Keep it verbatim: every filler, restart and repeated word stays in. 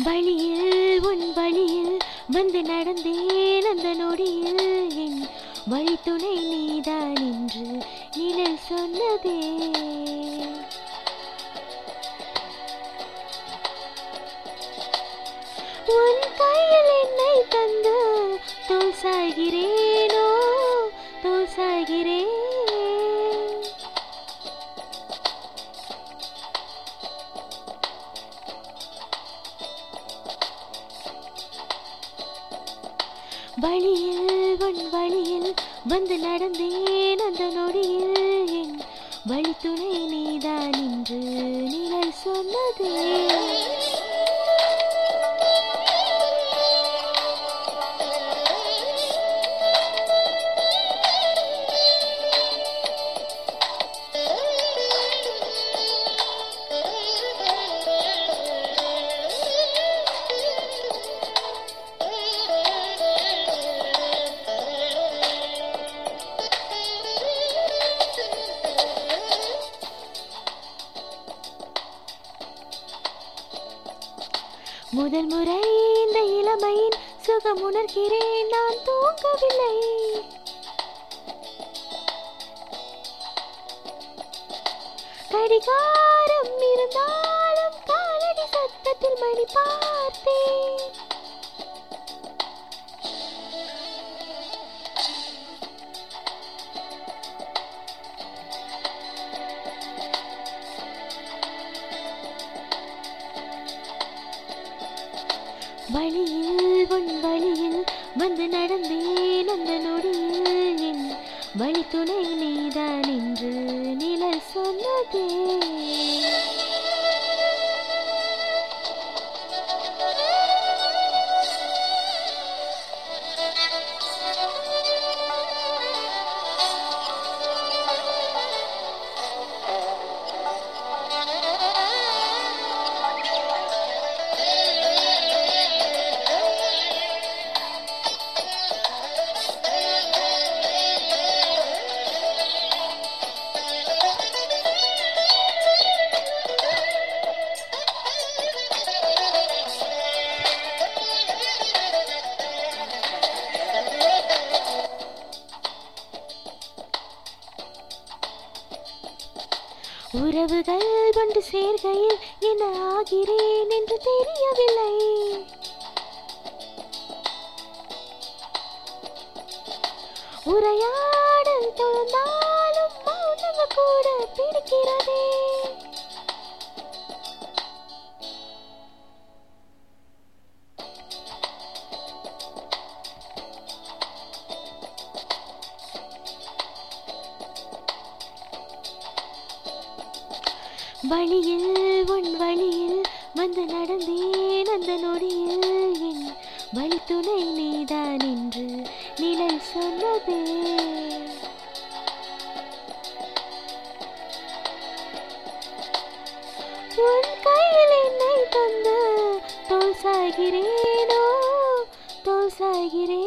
வழியில் உன் வழியில் வந்து நடந்தேன் அந்த நொடியில் என் வழித்துணை நீதான் என்று நிழல் சொன்னதே. உன் கையில் என்னை தந்து தோல் சாய்கிறேனோ தோல் சாய்கிறேன். வழியில் உன் வழியில் வந்து நடந்தேன் அந்த நொடியில் என் வழித்துணை நீதான் என்று நிழல் சொன்னதே. முதல் முறை இந்த இளமையின் சுகம் உணர்கிறேன், நான் தூங்கவில்லை. கடிகாரம் இருந்தாலும் காலடி சத்தத்தில் மணி பார்த்தேன். வழியில் உன் வழியில் வந்து நடந்தேன் அந்த நொடியில் என் வழித்துணை நீதான் என்று நிழல் சொன்னதே. உறவுகள் ஒன்று சேர்கையில் என்ன ஆகிறேன் என்று தெரியவில்லை. உரையாடல் தொடர்ந்தாலும் மௌனம் கூட பிடிக்கிறதே. வழியில் உன் வழியில் வந்து நடந்தேன் அந்த நொடியில் என் வழித்துணை நீதான் என்று நிழல் சொன்னதே. உன் கையில் என்னை தந்து தோல் சாய்கிறேனோ தோல் சாய்கிறேன்.